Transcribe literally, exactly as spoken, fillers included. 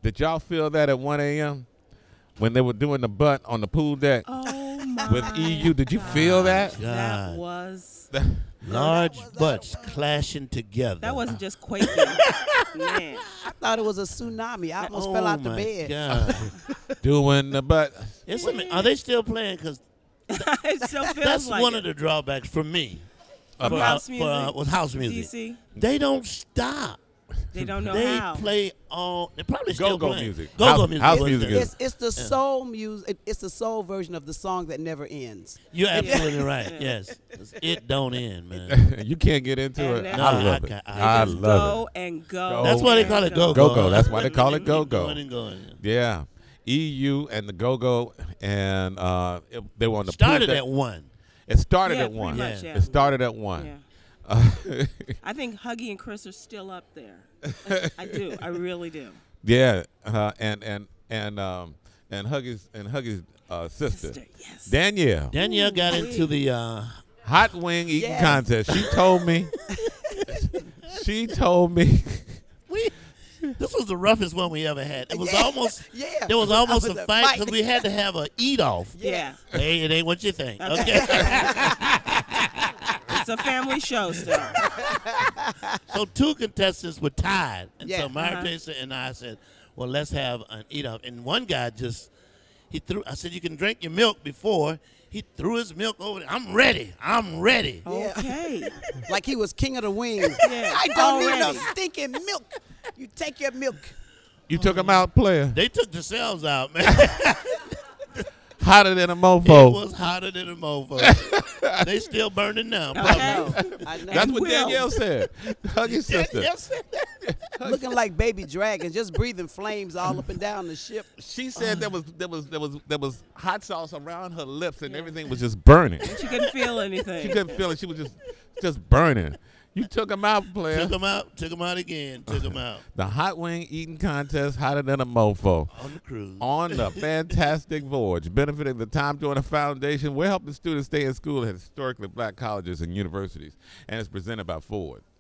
Did y'all feel that at one a m when they were doing the butt on the pool deck Oh my with E U? Did you feel that? God. That was Large that was- butts clashing together. that wasn't just quaking. Man. I thought it was a tsunami. I almost oh fell out the my bed. God. Doing the butt. It's some- are they still playing? Because It still feels that's like one it. of the drawbacks for me. Of for, house uh, for, uh, music? with house music. D C. They don't stop. They don't know They how. play all. They probably still Go-go playing. music. Go-go House- music. house was music the- is- It's it's the soul music. It's the soul version of the song that never ends. You're absolutely right. Yes, it don't end, man. You can't get into And it. then- I No, love I it. can't- I I Just love go it. and go. Go. That's why they and call it go-go. Go-go. That's why they call it Keep go-go. Going and going. Yeah. E U and the Go-Go, and uh, it, they were on the Started pool deck. at one. It started Yeah, at pretty one. much, yeah. It started at one. Yeah. Uh, I think Huggy and Chris are still up there. I do. I really do. yeah, uh, and and and um and Huggy's and Huggy's uh, sister, Sister, yes. Danielle, Danielle got Ooh, into the. Uh, hot wing eating Yes. contest. She told me. she told me. we. This was the roughest one we ever had. It was Yeah. almost. Yeah. There was I almost was a a fight fight. because we had to have a eat off. Yeah. Hey, it ain't what you think. Okay. It's a family show still. So two contestants were tied, and Yeah. so Mary Uh-huh. Teresa and I said, "Well, let's have an eat off." And one guy just he threw. I said, "You can drink your milk before." He threw his milk over. There. I'm ready. I'm ready. Yeah. Okay. Like he was king of the wings. Yeah. I don't need no Already. stinking milk. You take your milk. You took him out, player. They took themselves out, man. Hotter than a It mofo. was hotter than a mofo. They still burning now. Okay. I know. That's And what Will. Danielle said. Huggy's sister. Yes. Looking like baby dragons, just breathing flames all up and down the ship. She said there was there was there was there was hot sauce around her lips and everything was just burning. She couldn't feel She anything. couldn't feel it. She was just just burning. You took him out, player. Took them out. Took them out again. Took them out The hot wing eating contest, hotter than a mofo. on the cruise. On the fantastic voyage, benefiting the Time Joyner Foundation, we're helping students stay in school at historically black colleges and universities, and it's presented by Ford.